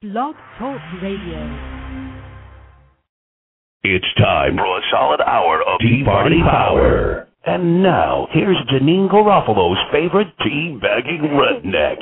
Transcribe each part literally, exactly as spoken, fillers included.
Blog Talk Radio. It's time for a solid hour of Tea Party Power. And now, here's Janine Garofalo's favorite tea-bagging redneck,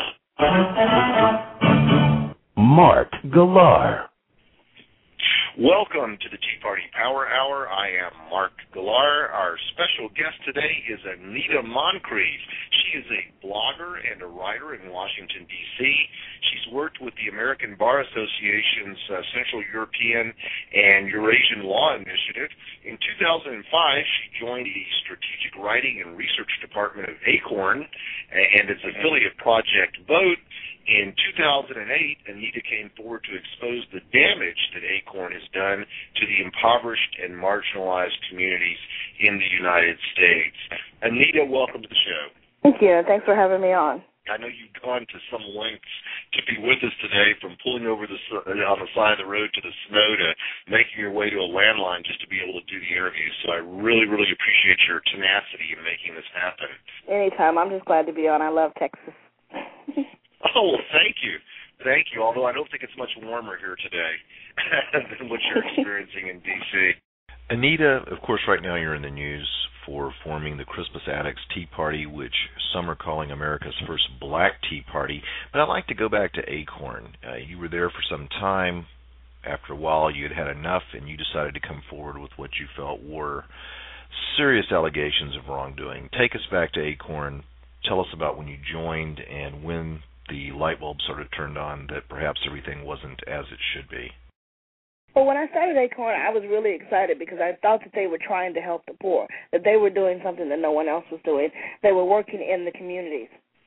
Mark Galar. Welcome to the Tea Party Power Hour. I am Mark Galar. Our special guest today is Anita Moncrief. She is a blogger and a writer in Washington, D C She's worked with the American Bar Association's uh, Central European and Eurasian Law Initiative. In two thousand five, she joined the Strategic Writing and Research Department of ACORN and its affiliate Project Vote. In two thousand eight, Anita came forward to expose the damage that ACORN has done to the impoverished and marginalized communities in the United States. Anita, welcome to the show. Thank you. Thanks for having me on. I know you've gone to some lengths to be with us today, from pulling over the, on the side of the road to the snow to making your way to a landline just to be able to do the interview. So I really, really appreciate your tenacity in making this happen. Anytime. I'm just glad to be on. I love Texas. Oh, well, thank you. Thank you, although I don't think it's much warmer here today than what you're experiencing in D C Anita, of course, right now you're in the news for forming the Crispus Attucks Tea Party, which some are calling America's first black tea party. But I'd like to go back to ACORN. Uh, you were there for some time. After a while, you had had enough, and you decided to come forward with what you felt were serious allegations of wrongdoing. Take us back to ACORN. Tell us about when you joined and when the light bulb sort of turned on that perhaps everything wasn't as it should be. Well, when I started ACORN, I was really excited because I thought that they were trying to help the poor, that they were doing something that no one else was doing. They were working in the communities.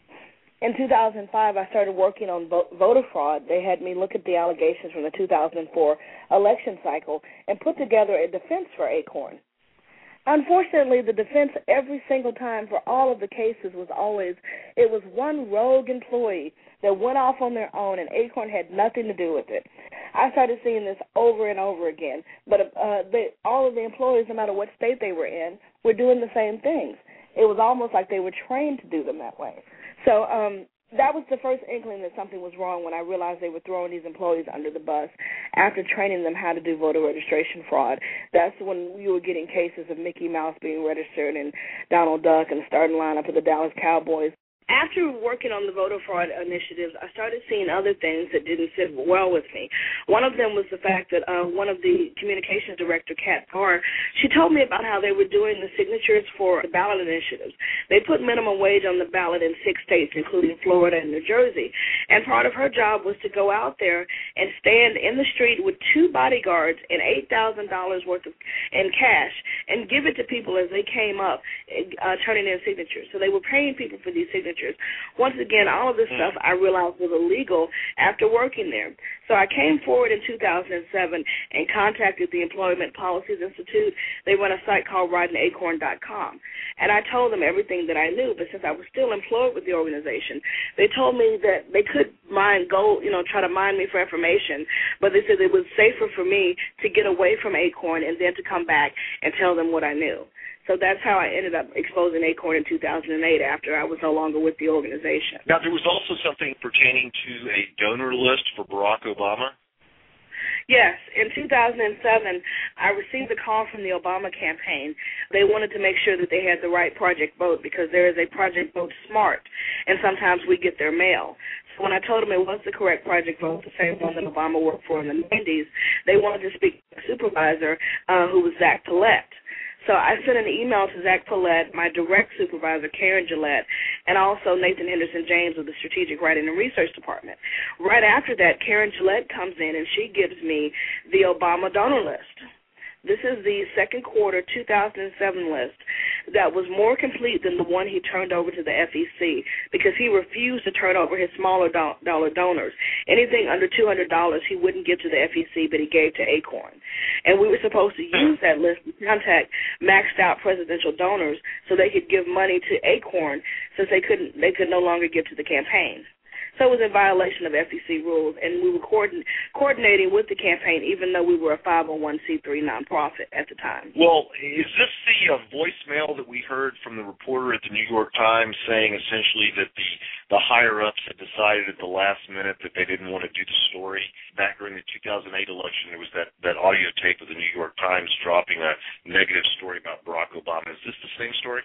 In two thousand five, I started working on voter fraud. They had me look at the allegations from the two thousand four election cycle and put together a defense for ACORN. Unfortunately, the defense every single time for all of the cases was always, it was one rogue employee that went off on their own, and ACORN had nothing to do with it. I started seeing this over and over again, but uh, they, all of the employees, no matter what state they were in, were doing the same things. It was almost like they were trained to do them that way. So um, that was the first inkling that something was wrong when I realized they were throwing these employees under the bus after training them how to do voter registration fraud. That's when you were getting cases of Mickey Mouse being registered and Donald Duck and the starting lineup of the Dallas Cowboys. After working on the voter fraud initiatives, I started seeing other things that didn't sit well with me. One of them was the fact that uh, one of the communications director, Kat Carr, she told me about how they were doing the signatures for the ballot initiatives. They put minimum wage on the ballot in six states, including Florida and New Jersey. And part of her job was to go out there and stand in the street with two bodyguards and eight thousand dollars worth of in cash and give it to people as they came up, uh, turning in signatures. So they were paying people for these signatures. Once again, all of this stuff I realized was illegal after working there. So I came forward in two thousand seven and contacted the Employment Policies Institute. They run a site called writing acorn dot com. And I told them everything that I knew, but since I was still employed with the organization, they told me that they could mine gold, you know, try to mine me for information, but they said it was safer for me to get away from ACORN and then to come back and tell them what I knew. So that's how I ended up exposing ACORN in two thousand eight after I was no longer with the organization. Now, there was also something pertaining to a donor list for Barack Obama? Yes. In two thousand seven, I received a call from the Obama campaign. They wanted to make sure that they had the right Project Vote because there is a Project Vote Smart, and sometimes we get their mail. So when I told them it was the correct Project Vote, the same one that Obama worked for in the nineties, they wanted to speak to a supervisor uh, who was Zach Paulette. So I sent an email to Zach Paulette, my direct supervisor, Karen Gillette, and also Nathan Henderson James of the Strategic Writing and Research Department. Right after that, Karen Gillette comes in and she gives me the Obama donor list. This is the second quarter two thousand seven list that was more complete than the one he turned over to the F E C because he refused to turn over his smaller do- dollar donors. Anything under two hundred dollars he wouldn't give to the F E C, but he gave to ACORN. And we were supposed to use that list to contact maxed out presidential donors so they could give money to ACORN since they couldn't, they could no longer give to the campaign. So it was in violation of F E C rules, and we were coordin- coordinating with the campaign even though we were a five oh one c three nonprofit at the time. Well, is this the uh, voicemail that we heard from the reporter at the New York Times saying essentially that the, the higher-ups had decided at the last minute that they didn't want to do the story election, there was that, that audio tape of the New York Times dropping a negative story about Barack Obama. Is this the same story?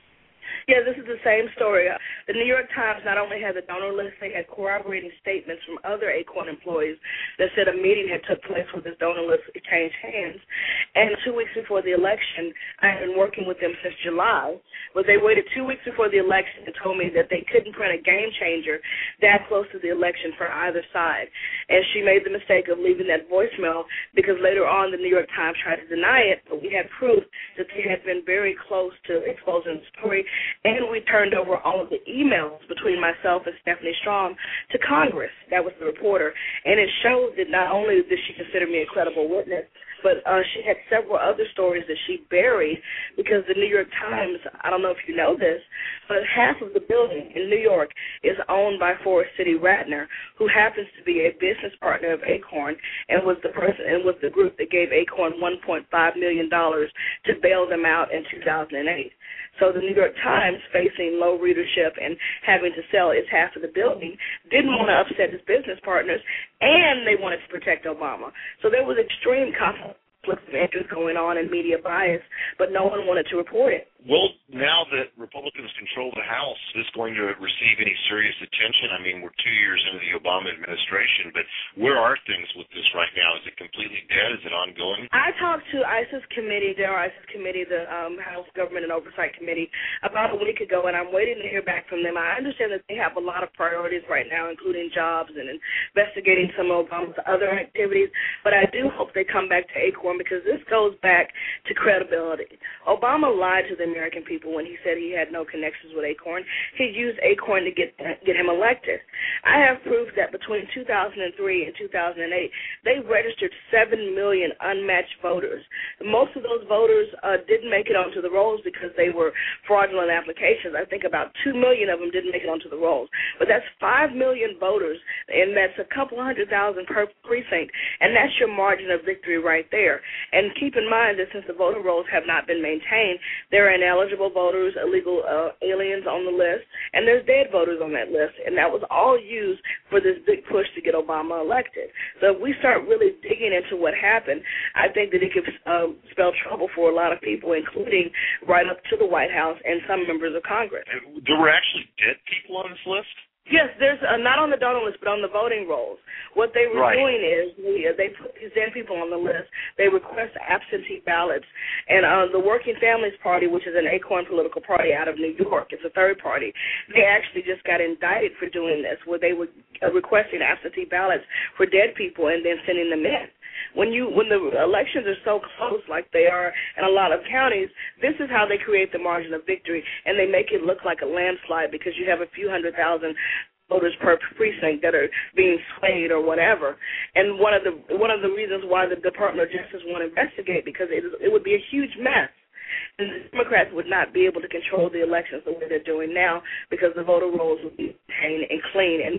Yeah, this is the same story. Uh, the New York Times not only had the donor list, they had corroborating statements from other Acorn employees that said a meeting had took place with this donor list changed hands. And two weeks before the election, I had been working with them since July, but they waited two weeks before the election and told me that they couldn't print a game changer that close to the election for either side. And she made the mistake of leaving that voicemail because later on the New York Times tried to deny it, but we had proof that they had been very close to exposing the story. And we turned over all of the emails between myself and Stephanie Strom to Congress. That was the reporter. And it showed that not only did she consider me a credible witness, but uh, she had several other stories that she buried because the New York Times, I don't know if you know this, but half of the building in New York is owned by Forest City Ratner, who happens to be a business partner of Acorn and was the person and was the group that gave Acorn one point five million dollars to bail them out in two thousand eight. So the New York Times, facing low readership and having to sell its half of the building, didn't want to upset its business partners, and they wanted to protect Obama. So there was extreme conflict of interest going on and media bias, but no one wanted to report it. Well, now that Republicans control the House, is this going to receive any serious attention? I mean, we're two years into the Obama administration, but where are things with this right now? Is it completely dead? Is it ongoing? I talked to ISIS committee, their ISIS committee, the um, House Government and Oversight Committee, about a week ago, and I'm waiting to hear back from them. I understand that they have a lot of priorities right now, including jobs and investigating some of Obama's other activities, but I do hope they come back to Acorn because this goes back to credibility. Obama lied to the American people when he said he had no connections with Acorn. He used Acorn to get get him elected. I have proof that between two thousand three and two thousand eight, they registered seven million unmatched voters. Most of those voters uh, didn't make it onto the rolls because they were fraudulent applications. I think about two million of them didn't make it onto the rolls. But that's five million voters, and that's a couple hundred thousand per precinct, and that's your margin of victory right there. And keep in mind that since the voter rolls have not been maintained, there are ineligible voters, illegal uh, aliens on the list, and there's dead voters on that list. And that was all used for this big push to get Obama elected. So if we start really digging into what happened, I think that it could uh, spell trouble for a lot of people, including right up to the White House and some members of Congress. There were actually dead people on this list? Yes, there's uh, not on the donor list, but on the voting rolls. What they were right. doing is they, they put these dead people on the list. They request absentee ballots. And uh, the Working Families Party, which is an Acorn political party out of New York, it's a third party, they actually just got indicted for doing this, where they were uh, requesting absentee ballots for dead people and then sending them in. When you when the elections are so close like they are in a lot of counties, this is how they create the margin of victory, and they make it look like a landslide because you have a few hundred thousand voters per precinct that are being swayed or whatever. And one of the one of the reasons why the Department of Justice won't investigate, because it, it would be a huge mess. And the Democrats would not be able to control the elections the way they're doing now because the voter rolls would be clean and clean and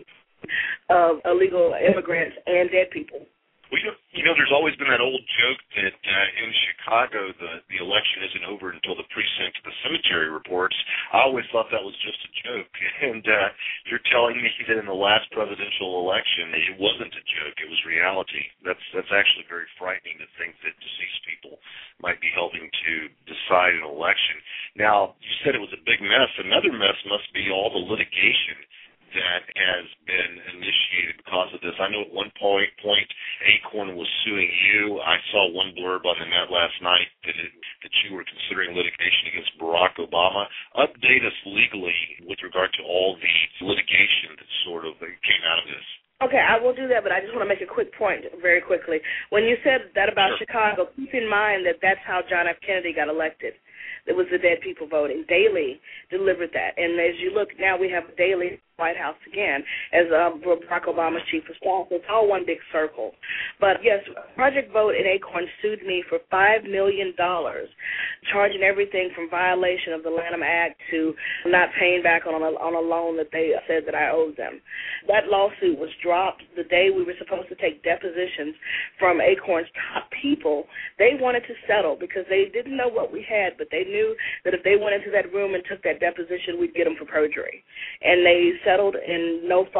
of uh, illegal immigrants and dead people. Well, you know, you know, there's always been that old joke that uh, in Chicago the, the election isn't over until the precinct to the cemetery reports. I always thought that was just a joke. And uh, you're telling me that in the last presidential election it wasn't a joke, it was reality. That's, that's actually very frightening to think that deceased people might be helping to decide an election. Now, you said it was a big mess. Another mess must be all the litigation that has been initiated because of this. I know at one point, point Acorn was suing you. I saw one blurb on the net last night that it, that you were considering litigation against Barack Obama. Update us legally with regard to all the litigation that sort of came out of this. Okay, I will do that, but I just want to make a quick point very quickly. When you said that about Sure. Chicago, keep in mind that that's how John F. Kennedy got elected. It was the dead people voting. Daley delivered that. And as you look now, we have Daley White House again as um, Barack Obama's chief of staff. It's all one big circle. But, yes, Project Vote in Acorn sued me for five million dollars, charging everything from violation of the Lanham Act to not paying back on a, on a loan that they said that I owed them. That lawsuit was dropped the day we were supposed to take depositions from Acorn's top people. They wanted to settle because they didn't know what we had, but they knew that if they went into that room and took that deposition, we'd get them for perjury. And they settled in no fault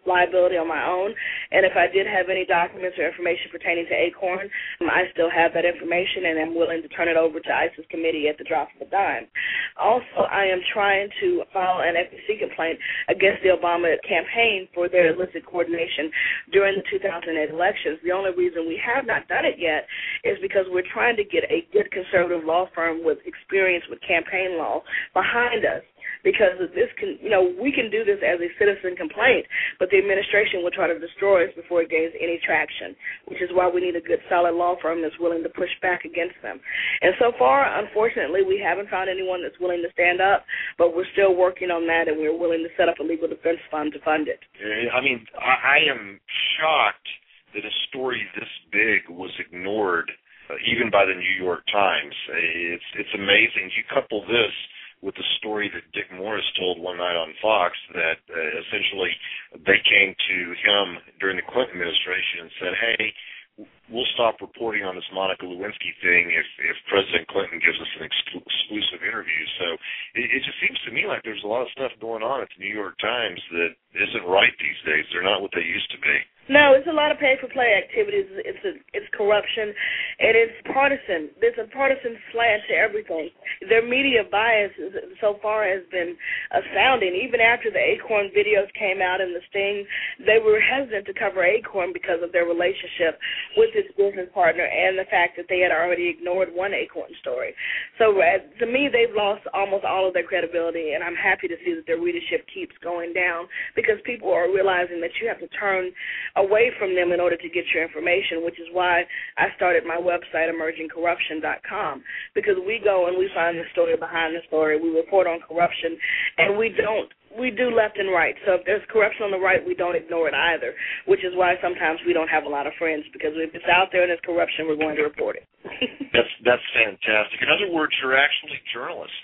liability on my own. And if I did have any documents or information pertaining to Acorn, um, I still have that information and am willing to turn it over to ISIS committee at the drop of a dime. Also, I am trying to file an F E C complaint against the Obama campaign for their illicit coordination during the two thousand eight elections. The only reason we have not done it yet is because we're trying to get a good conservative law firm with experience with campaign law behind us. Because this can, you know, we can do this as a citizen complaint, but the administration will try to destroy us before it gains any traction, which is why we need a good, solid law firm that's willing to push back against them. And so far, unfortunately, we haven't found anyone that's willing to stand up, but we're still working on that, and we're willing to set up a legal defense fund to fund it. I mean, I am shocked that a story this big was ignored, uh, even by the New York Times. It's it's amazing. You couple this with the story that Dick Morris told one night on Fox that uh, essentially they came to him during the Clinton administration and said, hey, we'll stop reporting on this Monica Lewinsky thing if, if President Clinton gives us an exclu- exclusive interview. So it, it just seems to me like there's a lot of stuff going on at the New York Times that isn't right these days. They're not what they used to be. No, it's a lot of pay-for-play activities. It's a, it's corruption, and it's partisan. There's a partisan slant to everything. Their media bias is, so far has been astounding. Even after the Acorn videos came out and the sting, they were hesitant to cover Acorn because of their relationship with its business partner and the fact that they had already ignored one Acorn story. So uh, to me, they've lost almost all of their credibility, and I'm happy to see that their readership keeps going down because people are realizing that you have to turn away from them in order to get your information, which is why I started my website, emerging corruption dot com, because we go and we find the story behind the story. We report on corruption, and we don't we do left and right. So if there's corruption on the right, we don't ignore it either, which is why sometimes we don't have a lot of friends, because if it's out there and there's corruption, we're going to report it. that's that's fantastic. In other words, you're actually a journalist.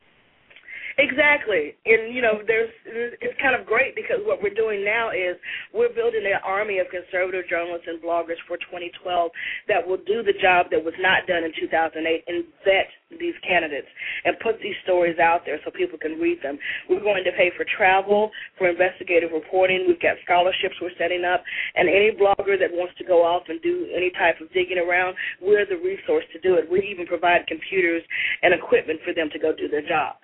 Exactly. And, you know, there's it's kind of great because what we're doing now is we're building an army of conservative journalists and bloggers for twenty twelve that will do the job that was not done in two thousand eight and vet these candidates and put these stories out there so people can read them. We're going to pay for travel, for investigative reporting. We've got scholarships we're setting up, and any blogger that wants to go off and do any type of digging around, we're the resource to do it. We even provide computers and equipment for them to go do their jobs.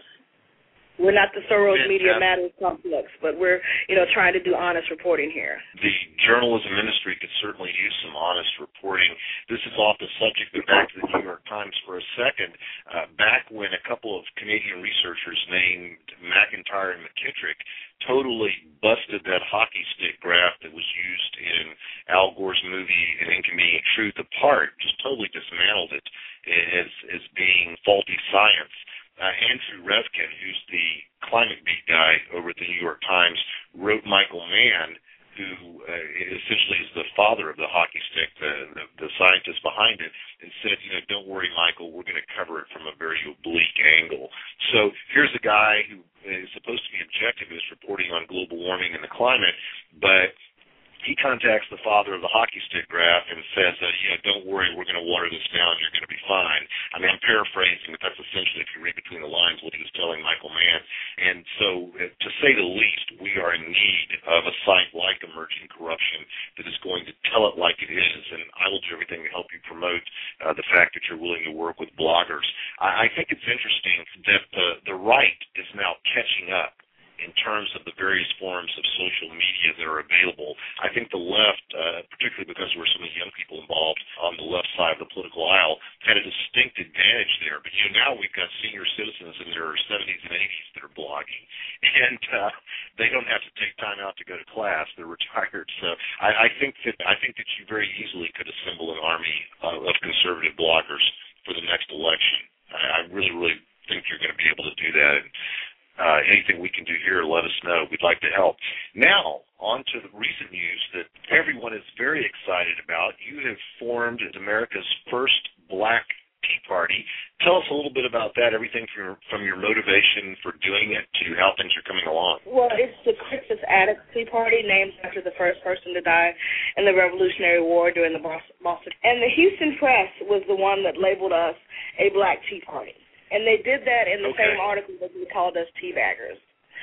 We're not the Soros Media Matters complex, but we're, you know, trying to do honest reporting here. The journalism industry could certainly use some honest reporting. This is off the subject, but back to the New York Times for a second. Uh, back when a couple of Canadian researchers named McIntyre and McKittrick totally busted that hockey stick graph that was used in Al Gore's movie An Inconvenient Truth apart, just totally dismantled it as, as being faulty science. Uh, Andrew Revkin, who's the climate beat guy over at the New York Times, wrote Michael Mann, who uh, essentially is the father of the hockey stick, the, the, the scientist behind it, and said, you know, don't worry, Michael, we're going to cover it from a very oblique angle. So here's a guy who is supposed to be objective in his reporting on global warming and the climate, but he contacts the father of the hockey stick graph and says, uh, you know, don't worry, we're going to water this down, you're going to be fine. I mean, I'm paraphrasing, but that's essentially, if you read between the lines, what he was telling Michael Mann. And so, uh, to say the least, we are in need of a site like Emerging Corruption that is going to tell it like it is, and I will do everything to help you promote uh, the fact that you're willing to work with bloggers. I, I think it's interesting that the, the right is now catching up in terms of the various forms of social media that are available. I think the left, uh, particularly because there were so many young people involved on the left side of the political aisle, had a distinct advantage there. But, you know, now we've got senior citizens in their seventies and eighties that are blogging, and uh, they don't have to take time out to go to class. They're retired. So I, I think that I think that you very easily could assemble an army uh, of conservative bloggers for the next election. I, I really, really think you're going to be able to do that. And, Uh, anything we can do here, let us know. We'd like to help. Now, on to the recent news that everyone is very excited about. You have formed America's first Black Tea Party. Tell us a little bit about that, everything from, from your motivation for doing it to how things are coming along. Well, it's the Crispus Attucks Tea Party, named after the first person to die in the Revolutionary War during the Boston. And the Houston Press was the one that labeled us a Black Tea Party. And they did that in the okay. same article that they called us teabaggers.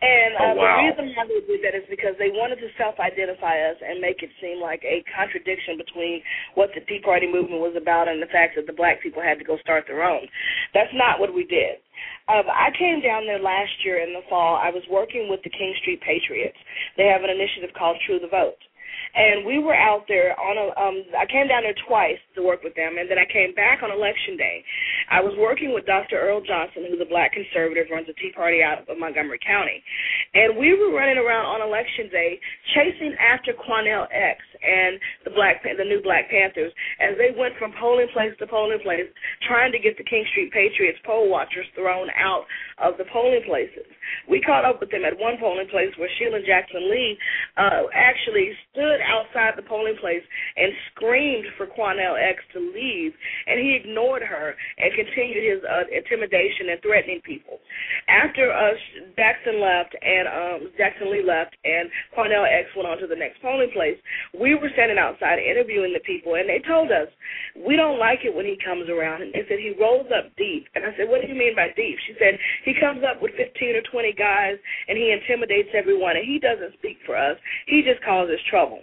And uh, oh, wow. the reason why they did that is because they wanted to self-identify us and make it seem like a contradiction between what the Tea Party movement was about and the fact that the black people had to go start their own. That's not what we did. Um, I came down there last year in the fall. I was working with the King Street Patriots. They have an initiative called True the Vote. And we were out there on a, um, I came down there twice to work with them, and then I came back on Election Day. I was working with Doctor Earl Johnson, who's a black conservative, runs a Tea Party out of Montgomery County. And we were running around on Election Day chasing after Quanell X and the black, the new Black Panthers as they went from polling place to polling place trying to get the King Street Patriots poll watchers thrown out of the polling places. We caught up with them at one polling place where Sheila Jackson Lee uh, actually stood outside the polling place and screamed for Quanell X to leave, and he ignored her and continued his uh, intimidation and threatening people. After uh, Jackson left and um, Jackson Lee left and Quanell X went on to the next polling place, we were standing outside interviewing the people, and they told us, we don't like it when he comes around. And they said he rolls up deep. And I said, what do you mean by deep? She said, he comes up with fifteen or twenty guys, and he intimidates everyone, and he doesn't speak for us. He just causes trouble.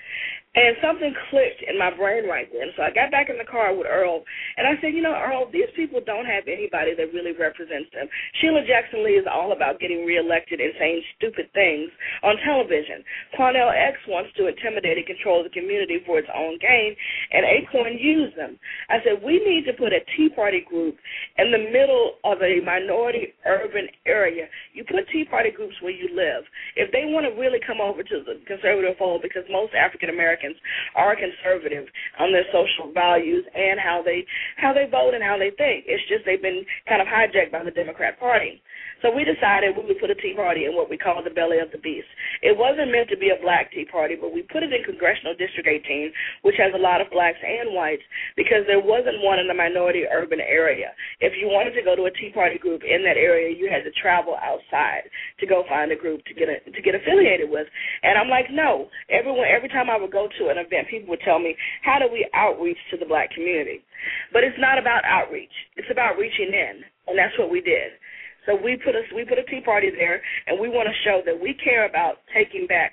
And something clicked in my brain right then. So I got back in the car with Earl, and I said, you know, Earl, these people don't have anybody that really represents them. Sheila Jackson Lee is all about getting reelected and saying stupid things on television. Quanell X wants to intimidate and control the community for its own gain, and Acorn used them. I said, we need to put a Tea Party group in the middle of a minority urban area. You put Tea Party groups where you live. If they want to really come over to the conservative fold, because most African Americans are conservative on their social values and how they how they vote and how they think. It's just they've been kind of hijacked by the Democrat Party. So we decided we would put a Tea Party in what we call the belly of the beast. It wasn't meant to be a black Tea Party, but we put it in Congressional District eighteen, which has a lot of blacks and whites, because there wasn't one in the minority urban area. If you wanted to go to a Tea Party group in that area, you had to travel outside to go find a group to get a, to get affiliated with. And I'm like, no. Everyone, every time I would go to an event, people would tell me, how do we outreach to the black community? But it's not about outreach. It's about reaching in, and that's what we did. So we put a, we put a Tea Party there, and we want to show that we care about taking back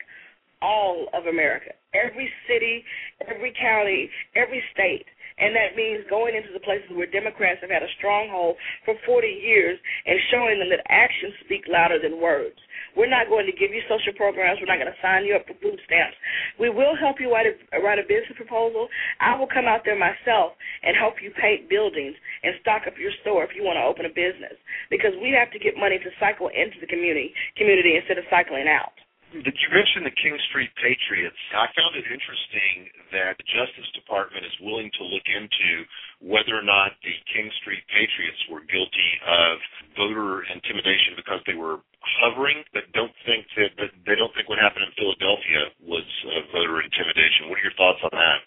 all of America, every city, every county, every state. And that means going into the places where Democrats have had a stronghold for forty years and showing them that actions speak louder than words. We're not going to give you social programs. We're not going to sign you up for food stamps. We will help you write a, write a business proposal. I will come out there myself and help you paint buildings and stock up your store if you want to open a business, because we have to get money to cycle into the community, community instead of cycling out. Did you mention the King Street Patriots? I found it interesting that the Justice Department is willing to look into whether or not the King Street Patriots were guilty of voter intimidation because they were hovering, but don't think that, that they don't think what happened in Philadelphia was uh, voter intimidation. What are your thoughts on that?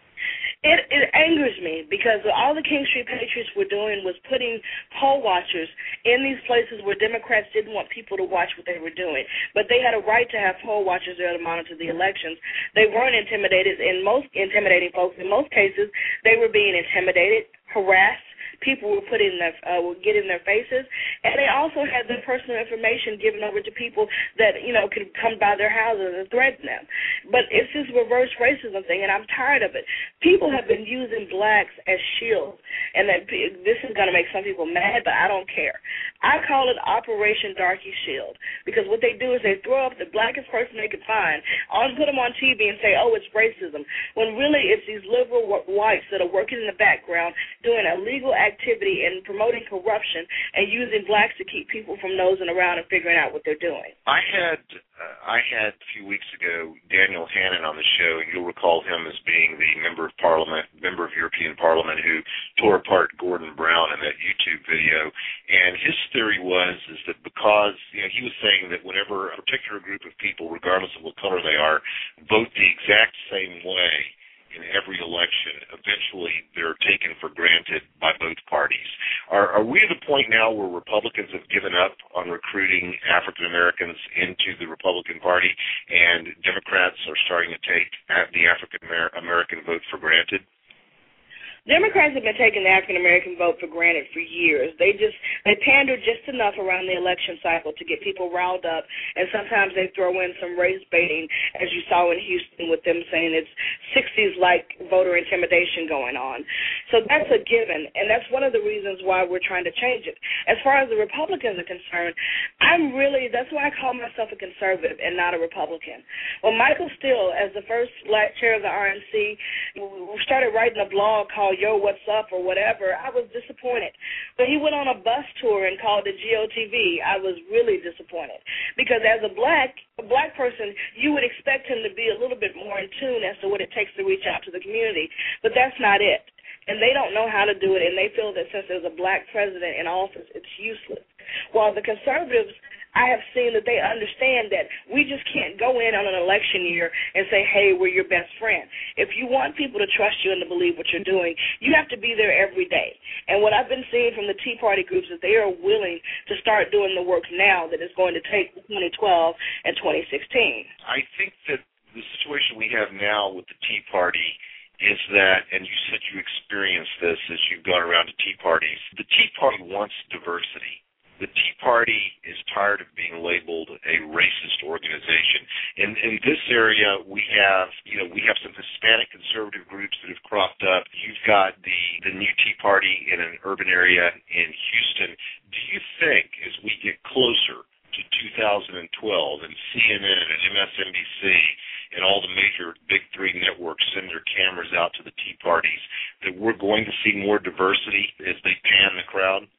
It, it angers me because all the King Street Patriots were doing was putting poll watchers in these places where Democrats didn't want people to watch what they were doing. But they had a right to have poll watchers there to monitor the elections. They weren't intimidated in most intimidating folks. In most cases, they were being intimidated, harassed. People were put in their, uh, would get in their faces, and they also had their personal information given over to people that, you know, could come by their houses and threaten them. But it's this reverse racism thing, and I'm tired of it. People have been using blacks as shields, and that this is going to make some people mad, but I don't care. I call it Operation Darky Shield, because what they do is they throw up the blackest person they could find, on put them on T V and say, oh, it's racism, when really it's these liberal whites that are working in the background doing illegal activity and promoting corruption and using blacks to keep people from nosing around and figuring out what they're doing. I had uh, I had a few weeks ago Daniel Hannan on the show, and you'll recall him as being the member of Parliament, member of European Parliament who tore apart Gordon Brown in that YouTube video. And his theory was is that because, you know, he was saying that whenever a particular group of people, regardless of what color they are, vote the exact same way in every election, eventually they're taken for granted by both parties. Are, are we at the point now where Republicans have given up on recruiting African Americans into the Republican Party, and Democrats are starting to take the African American vote for granted? Democrats have been taking the African-American vote for granted for years. They just, they pander just enough around the election cycle to get people riled up, and sometimes they throw in some race baiting, as you saw in Houston with them saying it's sixties-like voter intimidation going on. So that's a given, and that's one of the reasons why we're trying to change it. As far as the Republicans are concerned, I'm really, that's why I call myself a conservative and not a Republican. When Michael Steele, as the first black chair of the R N C, started writing a blog called Yo, What's Up or whatever, I was disappointed. But he went on a bus tour and called it G O T V. I was really disappointed because as a black a black person, you would expect him to be a little bit more in tune as to what it takes to reach out to the community, but that's not it. And they don't know how to do it, and they feel that since there's a black president in office, it's useless. While the conservatives, I have seen that they understand that we just can't go in on an election year and say, hey, we're your best friend. If you want people to trust you and to believe what you're doing, you have to be there every day. And what I've been seeing from the Tea Party groups is they are willing to start doing the work now that it's going to take twenty twelve and twenty sixteen. I think that the situation we have now with the Tea Party is that, and you said you experienced this as you've gone around to Tea Parties, the Tea Party wants diversity. The Tea Party is tired of being labeled a racist organization. In in this area, we have, you know, we have some Hispanic conservative groups that have cropped up. You've got the, the new Tea Party in an urban area in Houston. Do you think, as we get closer to two thousand twelve and C N N and M S N B C and all the major big three networks send their cameras out to the Tea Parties, that we're going to see more diversity as they pan the crowd?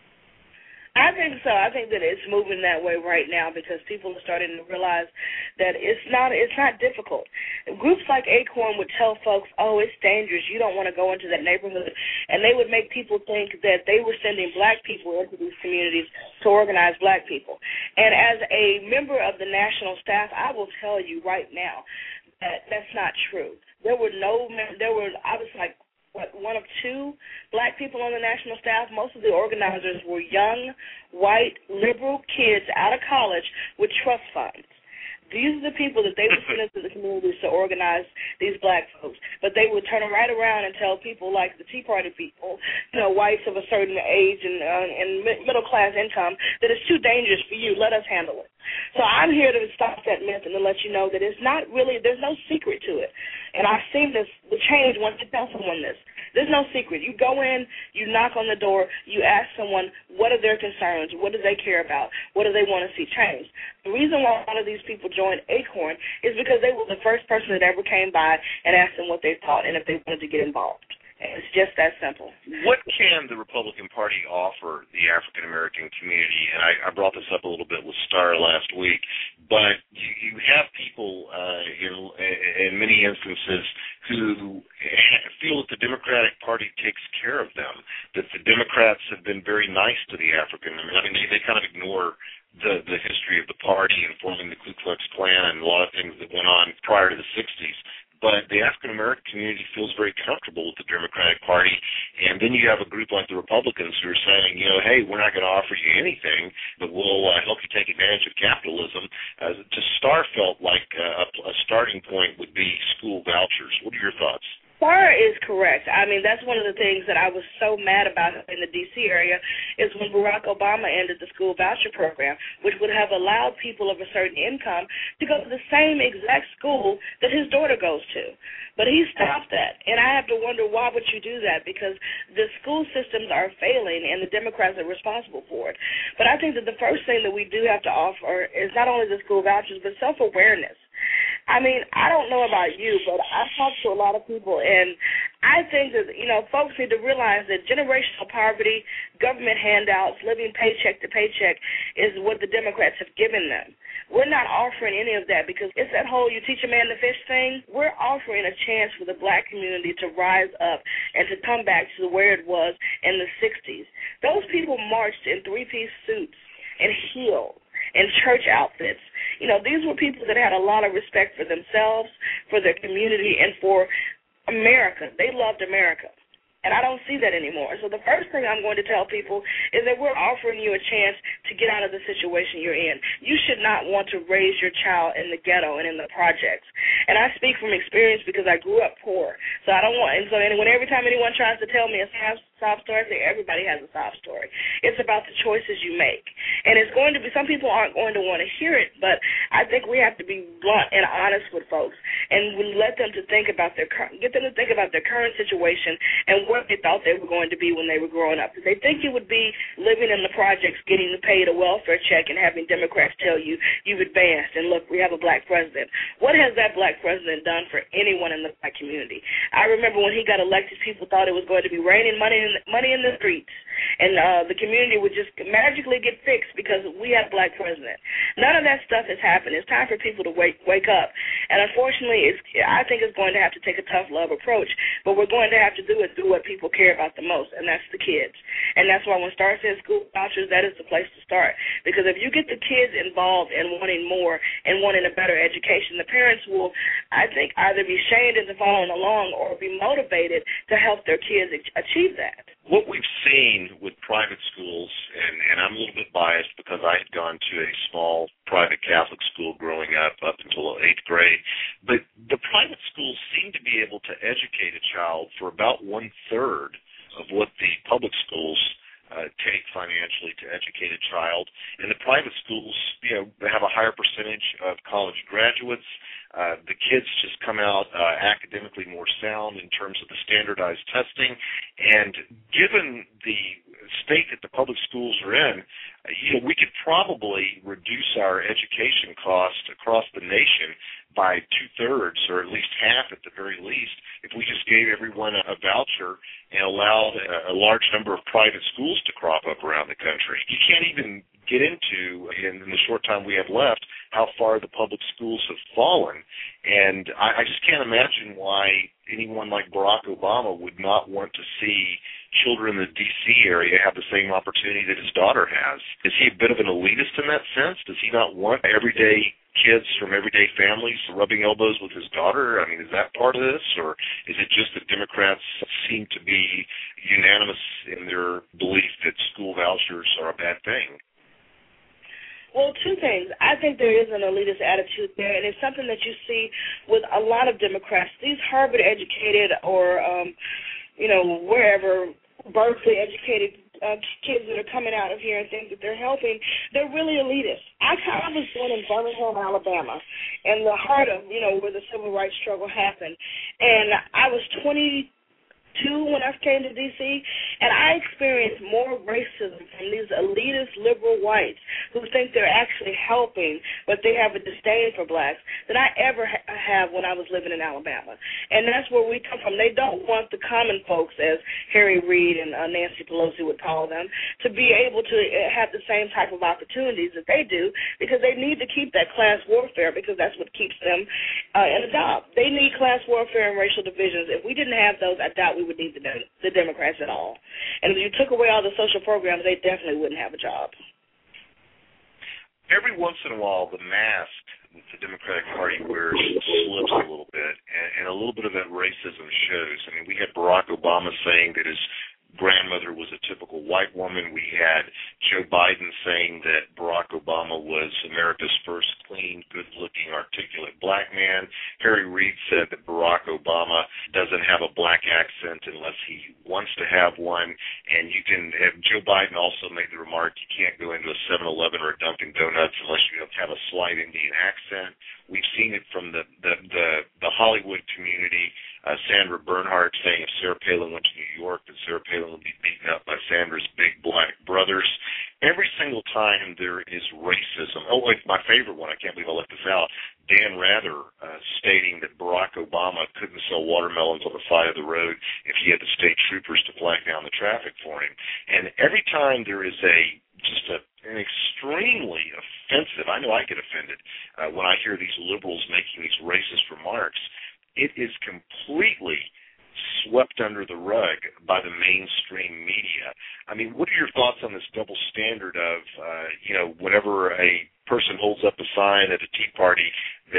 I think so. I think that it's moving that way right now because people are starting to realize that it's not it's not difficult. Groups like Acorn would tell folks, oh, it's dangerous. You don't want to go into that neighborhood. And they would make people think that they were sending black people into these communities to organize black people. And as a member of the national staff, I will tell you right now that that's not true. There were no, there were, I was like, what, one of two black people on the national staff. Most of the organizers were young, white, liberal kids out of college with trust funds. These are the people that they would send into the communities to organize these black folks. But they would turn right around and tell people like the Tea Party people, you know, whites of a certain age and, uh, and middle-class income, that it's too dangerous for you. Let us handle it. So I'm here to stop that myth and to let you know that it's not really, there's no secret to it. And I've seen this, the change once you tell someone this. There's no secret. You go in, you knock on the door, you ask someone, what are their concerns? What do they care about? What do they want to see changed? The reason why a lot of these people joined Acorn is because they were the first person that ever came by and asked them what they thought and if they wanted to get involved. It's just that simple. What can the Republican Party offer the African-American community? And I, I brought this up a little bit with Star last week, but you, you have people uh, in, in many instances who feel that the Democratic Party takes care of them, that the Democrats have been very nice to the African. I mean, they, they kind of ignore the, the history of the party and forming the Ku Klux Klan and a lot of things that went on prior to the sixties. But the African-American community feels very comfortable with the Democratic Party. And then you have a group like the Republicans who are saying, you know, hey, we're not going to offer you anything, but we'll uh, help you take advantage of capitalism. Uh, to Star felt like uh, a, a starting point would be school vouchers. What are your thoughts? Star is correct. I mean, that's one of the things that I was so mad about in the D C area is when Barack Obama ended the school voucher program, which would have allowed people of a certain income to go to the same exact school that his daughter goes to. But he stopped that, and I have to wonder why would you do that, because the school systems are failing and the Democrats are responsible for it. But I think that the first thing that we do have to offer is not only the school vouchers, but self-awareness. I mean, I don't know about you, but I've talked to a lot of people, and I think that, you know, folks need to realize that generational poverty, government handouts, living paycheck to paycheck is what the Democrats have given them. We're not offering any of that because it's that whole you teach a man to fish thing. We're offering a chance for the black community to rise up and to come back to where it was in the sixties. Those people marched in three-piece suits and heels and church outfits. You know, these were people that had a lot of respect for themselves, for their community, and for America. They loved America. And I don't see that anymore. So the first thing I'm going to tell people is that we're offering you a chance to get out of the situation you're in. You should not want to raise your child in the ghetto and in the projects. And I speak from experience because I grew up poor. So I don't want, and so when every time anyone tries to tell me a sob story, I say everybody has a sob story. It's about the choices you make. And it's going to be, some people aren't going to want to hear it, but I think we have to be blunt and honest with folks and we let them to think about their, get them to think about their current situation and what they thought they were going to be when they were growing up. If they think you would be living in the projects, getting paid a welfare check and having Democrats tell you you've advanced and look, we have a black president. What has that black president done for anyone in the black community? I remember when he got elected, people thought it was going to be raining money in the, money in the streets, and uh, the community would just magically get fixed because we have a black president. None of that stuff has happened. It's time for people to wake wake up. And unfortunately, it's, I think it's going to have to take a tough love approach, but we're going to have to do it through what people care about the most, and that's the kids. And that's why when STAR says school vouchers, that is the place to start. Because if you get the kids involved in wanting more and wanting a better education, the parents will, I think, either be shamed into following along or be motivated to help their kids achieve that. What we've seen with private schools, and, and I'm a little bit biased because I had gone to a small private Catholic school growing up up until eighth grade, but the private schools seem to be able to educate a child for about one-third of what the public schools uh, take financially to educate a child. And the private schools, you know, have a higher percentage of college graduates. Uh, the kids just come out uh, academically more sound in terms of the standardized testing. And given the state that the public schools are in, you know, we could probably reduce our education cost across the nation by two-thirds, or at least half at the very least, if we just gave everyone a, a voucher and allowed a, a large number of private schools to crop up around the country. You can't even get into, in, in the short time we have left, how far the public schools have fallen. And I, I just can't imagine why anyone like Barack Obama would not want to see children in the D C area have the same opportunity that his daughter has. Is he a bit of an elitist in that sense? Does he not want everyday kids from everyday families rubbing elbows with his daughter? I mean, is that part of this? Or is it just that Democrats seem to be unanimous in their belief that school vouchers are a bad thing? Well, two things. I think there is an elitist attitude there, and it's something that you see with a lot of Democrats. These Harvard-educated or, um, you know, wherever Berkeley-educated uh, kids that are coming out of here and think that they're helping, they're really elitist. I, I was born in Birmingham, Alabama, in the heart of, you know, where the civil rights struggle happened. And I was twenty-two when I came to D C, and I experienced more racism from these elitist liberal whites who think they're actually helping, but they have a disdain for blacks, than I ever ha- have when I was living in Alabama. And that's where we come from. They don't want the common folks, as Harry Reid and uh, Nancy Pelosi would call them, to be able to have the same type of opportunities that they do, because they need to keep that class warfare, because that's what keeps them uh, in a job. They need class warfare and racial divisions. If we didn't have those, I doubt we would need the, the Democrats at all. And if you took away all the social programs, they definitely wouldn't have a job. Every once in a while, the mask that the Democratic Party wears slips a little bit, and, and a little bit of that racism shows. I mean, we had Barack Obama saying that his grandmother was a typical white woman. We had Joe Biden saying that Barack Obama was America's first clean, good-looking, articulate black man. Harry Reid said that Barack Obama doesn't have a black accent unless he wants to have one. And you can have Joe Biden also made the remark, you can't go into a seven eleven or a Dunkin' Donuts unless you have a slight Indian accent. We've seen it from the, the, the, the Hollywood community. Uh, Sandra Bernhardt saying if Sarah Palin went to New York, that Sarah Palin would be beaten up by Sandra's big black brothers. Every single time there is racism. Oh, wait, my favorite one, I can't believe I left this out, Dan Rather uh, stating that Barack Obama couldn't sell watermelons on the side of the road if he had the state troopers to flag down the traffic for him. And every time there is a just a, an extremely offensive, I know I get offended uh, when I hear these liberals making these racist remarks, it is completely swept under the rug by the mainstream media. I mean, what are your thoughts on this double standard of, uh, you know, whenever a person holds up a sign at a Tea Party that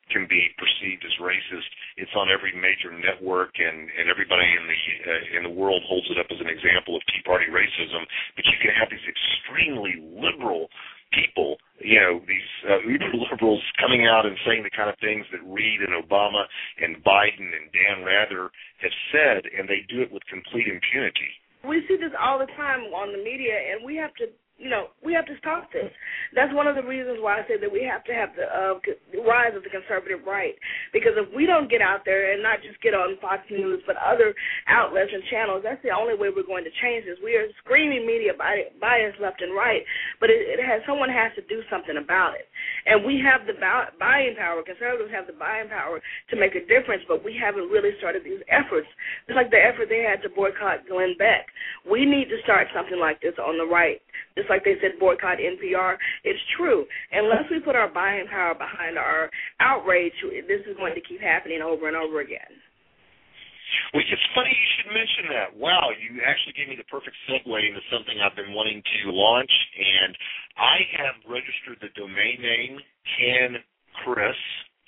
can be perceived as racist. It's on every major network, and, and everybody in the uh, in the world holds it up as an example of Tea Party racism. But you can have these extremely liberal people, you know, these uh, uber liberals coming out and saying the kind of things that Reid and Obama and Biden and Dan Rather have said, and they do it with complete impunity. We see this all the time on the media, and we have to, you know, we have to stop this. That's one of the reasons why I say that we have to have the uh, rise of the conservative right. Because if we don't get out there and not just get on Fox News, but other outlets and channels, that's the only way we're going to change this. We are screaming media bias left and right, but it, it has someone has to do something about it. And we have the buying power. Conservatives have the buying power to make a difference, but we haven't really started these efforts. It's like the effort they had to boycott Glenn Beck. We need to start something like this on the right. Just like they said, boycott N P R. It's true. Unless we put our buying power behind our outrage, this is going to keep happening over and over again. Well, it's funny you should mention that. Wow, you actually gave me the perfect segue into something I've been wanting to launch, and I have registered the domain name Can Chris,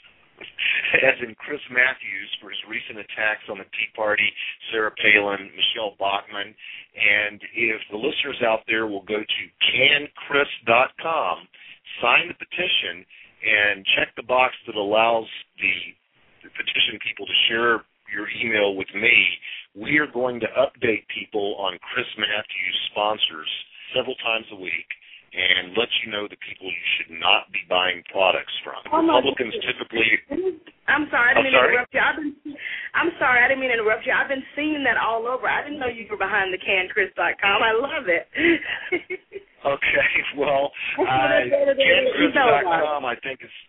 as in Chris Matthews, for his recent attacks on the Tea Party, Sarah Palin, Michelle Bachmann. And if the listeners out there will go to can chris dot com, sign the petition, and check the box that allows the, the petition people to share your email with me, we are going to update people on Chris Matthews' sponsors several times a week and let you know the people you should not be buying products from. Oh, Republicans typically... I'm sorry, I didn't mean sorry? to interrupt you. I've been, I'm sorry, I didn't mean to interrupt you. I've been seeing that all over. I didn't know you were behind the can chris dot com. I love it. Okay, well, uh, can chris dot com, I think it's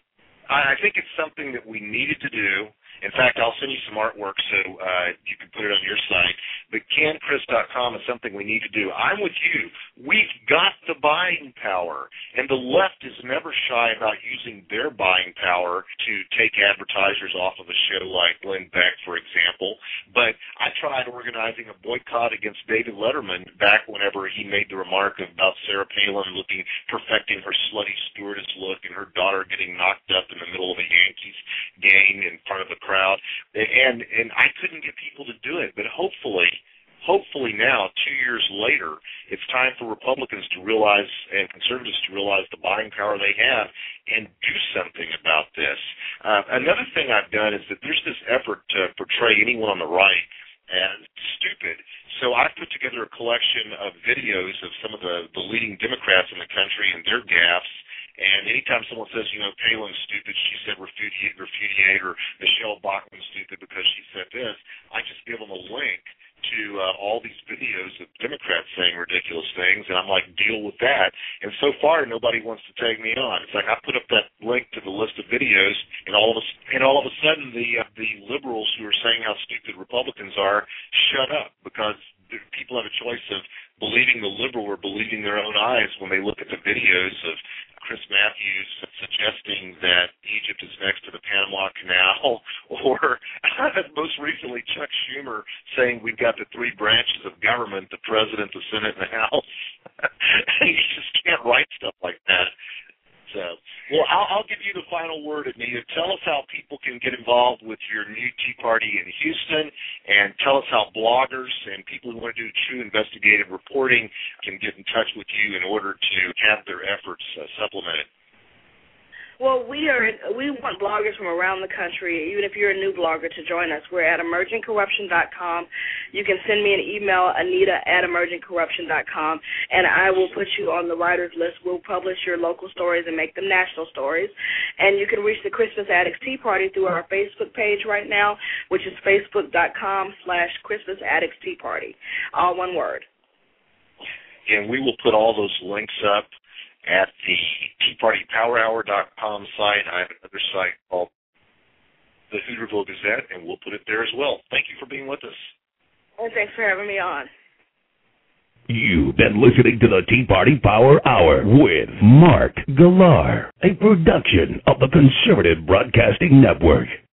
I think it's something that we needed to do. In fact, I'll send you some artwork so uh, you can put it on your site. But can chris dot com is something we need to do. I'm with you. We've got the buying power, and the left is never shy about using their buying power to take advertisers off of a show like Glenn Beck, for example. But I tried organizing a boycott against David Letterman back whenever he made the remark about Sarah Palin looking, perfecting her slutty stewardess look and her daughter getting knocked up in the middle of a Yankees game in front of the crowd, and and I couldn't get people to do it. But hopefully, hopefully now, two years later, it's time for Republicans to realize and conservatives to realize the buying power they have and do something about this. Uh, another thing I've done is that there's this effort to portray anyone on the right as stupid. So I've put together a collection of videos of some of the, the leading Democrats in the country and their gaffes. And anytime someone says, you know, Palin's stupid, she said repudiate, repudiate, or Michelle Bachman's stupid because she said this, I just give them a link to uh, all these videos of Democrats saying ridiculous things, and I'm like, deal with that. And so far, nobody wants to take me on. It's like I put up that link to the list of videos, and all of a, and all of a sudden the uh, the liberals who are saying how stupid Republicans are shut up, because people have a choice of believing the liberal or believing their own eyes when they look at the videos of Chris Matthews suggesting that Egypt is next to the Panama Canal, or most recently Chuck Schumer saying we've got the three branches of government, the president, the Senate, and the House. You just can't write stuff like that. So, well, I'll, I'll give you the final word, Anita. Tell us how people can get involved with your new Tea Party in Houston, and tell us how bloggers and people who want to do true investigative reporting can get in touch with you in order to have their efforts uh, supplemented. Well, we are. We want bloggers from around the country, even if you're a new blogger, to join us. We're at emerging corruption dot com. You can send me an email, Anita at emerging corruption dot com, and I will put you on the writers list. We'll publish your local stories and make them national stories. And you can reach the Christmas Addicts Tea Party through our Facebook page right now, which is facebook dot com slash Christmas Addicts Tea Party, all one word. And we will put all those links up at the tea party power hour dot com site. I have another site called the Hooterville Gazette, and we'll put it there as well. Thank you for being with us. And thanks for having me on. You've been listening to the Tea Party Power Hour with Mark Galar, a production of the Conservative Broadcasting Network.